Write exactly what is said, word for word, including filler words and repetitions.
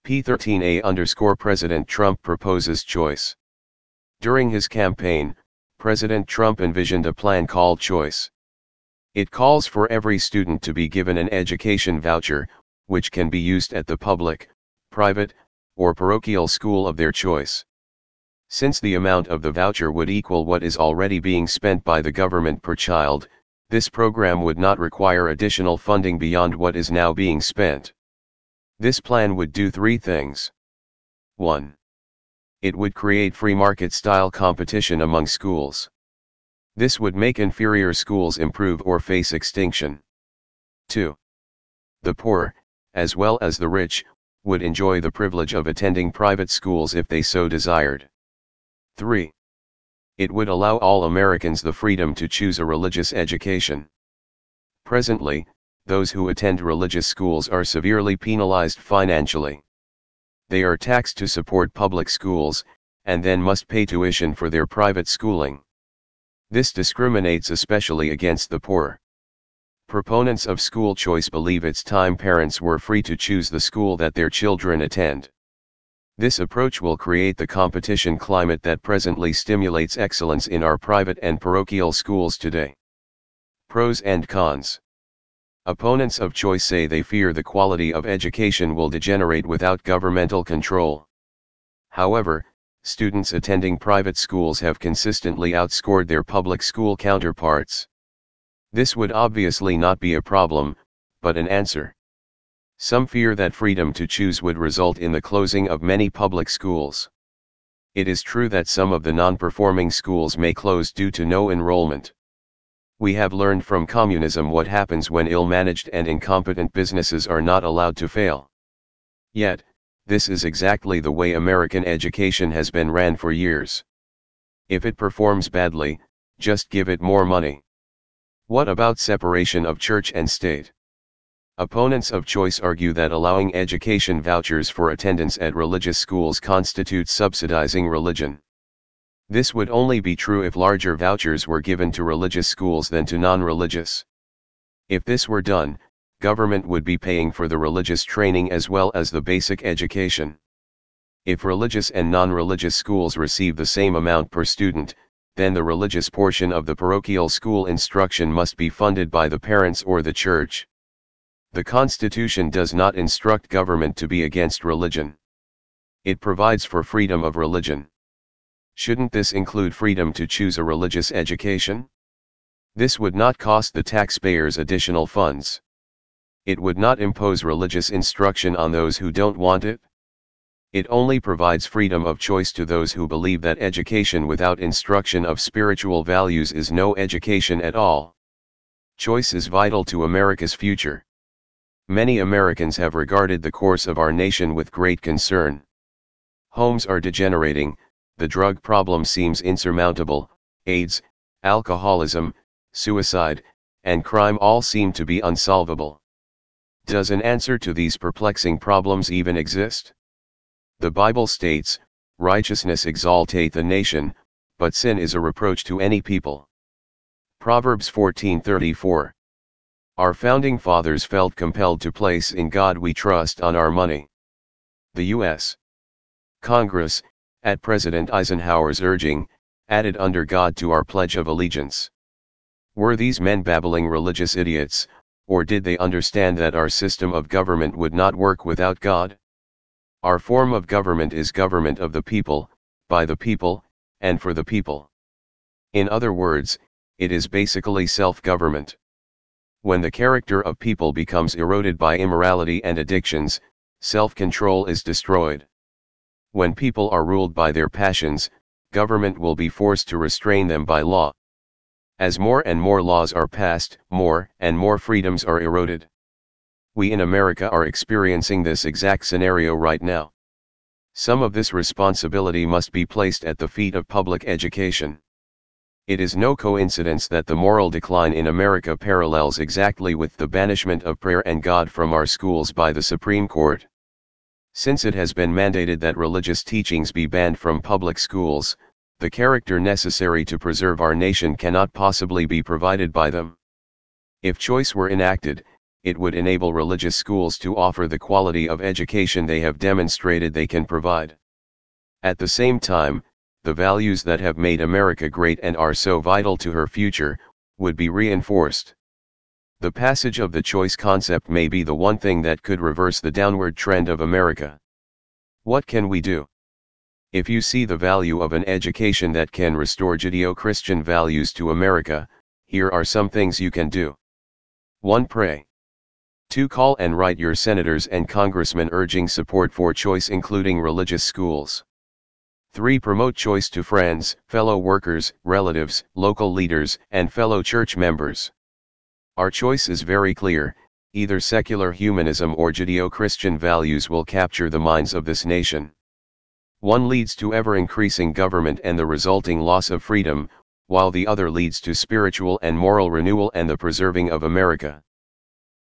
P thirteen A underscore President Trump proposes choice. During his campaign, President Trump envisioned a plan called Choice. It calls for every student to be given an education voucher, which can be used at the public, private, or parochial school of their choice. Since the amount of the voucher would equal what is already being spent by the government per child, this program would not require additional funding beyond what is now being spent. This plan would do three things. one. It would create free market-style competition among schools. This would make inferior schools improve or face extinction. two. The poor, as well as the rich, would enjoy the privilege of attending private schools if they so desired. three. It would allow all Americans the freedom to choose a religious education. Presently, those who attend religious schools are severely penalized financially. They are taxed to support public schools, and then must pay tuition for their private schooling. This discriminates especially against the poor. Proponents of school choice believe it's time parents were free to choose the school that their children attend. This approach will create the competition climate that presently stimulates excellence in our private and parochial schools today. Pros and cons. Opponents of choice say they fear the quality of education will degenerate without governmental control. However, students attending private schools have consistently outscored their public school counterparts. This would obviously not be a problem, but an answer. Some fear that freedom to choose would result in the closing of many public schools. It is true that some of the non-performing schools may close due to no enrollment. We have learned from communism what happens when ill-managed and incompetent businesses are not allowed to fail. Yet, this is exactly the way American education has been ran for years. If it performs badly, just give it more money. What about separation of church and state? Opponents of choice argue that allowing education vouchers for attendance at religious schools constitutes subsidizing religion. This would only be true if larger vouchers were given to religious schools than to non-religious. If this were done, government would be paying for the religious training as well as the basic education. If religious and non-religious schools receive the same amount per student, then the religious portion of the parochial school instruction must be funded by the parents or the church. The Constitution does not instruct government to be against religion. It provides for freedom of religion. Shouldn't this include freedom to choose a religious education? This would not cost the taxpayers additional funds. It would not impose religious instruction on those who don't want it. It only provides freedom of choice to those who believe that education without instruction of spiritual values is no education at all. Choice is vital to America's future. Many Americans have regarded the course of our nation with great concern. Homes are degenerating, the drug problem seems insurmountable, AIDS, alcoholism, suicide, and crime all seem to be unsolvable. Does an answer to these perplexing problems even exist? The Bible states, "Righteousness exalteth a nation, but sin is a reproach to any people." Proverbs fourteen thirty-four. Our founding fathers felt compelled to place in God we trust on our money. The U S Congress, at President Eisenhower's urging, added "under God" to our Pledge of Allegiance. Were these men babbling religious idiots, or did they understand that our system of government would not work without God? Our form of government is government of the people, by the people, and for the people. In other words, it is basically self-government. When the character of people becomes eroded by immorality and addictions, self-control is destroyed. When people are ruled by their passions, government will be forced to restrain them by law. As more and more laws are passed, more and more freedoms are eroded. We in America are experiencing this exact scenario right now. Some of this responsibility must be placed at the feet of public education. It is no coincidence that the moral decline in America parallels exactly with the banishment of prayer and God from our schools by the Supreme Court. Since it has been mandated that religious teachings be banned from public schools, the character necessary to preserve our nation cannot possibly be provided by them. If choice were enacted, it would enable religious schools to offer the quality of education they have demonstrated they can provide. At the same time, the values that have made America great and are so vital to her future, would be reinforced. The passage of the choice concept may be the one thing that could reverse the downward trend of America. What can we do? If you see the value of an education that can restore Judeo-Christian values to America, here are some things you can do. one Pray. two Call and write your senators and congressmen urging support for choice including religious schools. three Promote choice to friends, fellow workers, relatives, local leaders, and fellow church members. Our choice is very clear, either secular humanism or Judeo-Christian values will capture the minds of this nation. One leads to ever-increasing government and the resulting loss of freedom, while the other leads to spiritual and moral renewal and the preserving of America.